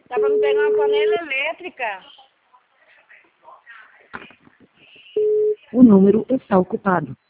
Dá pra me pegar uma panela elétrica. O número está ocupado.